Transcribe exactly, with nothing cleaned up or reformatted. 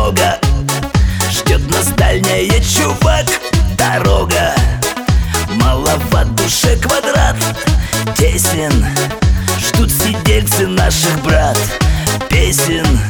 много. Ждет нас дальняя, чувак, дорога. Маловат душе квадрат тесен, ждут сидельцы наших брат песен.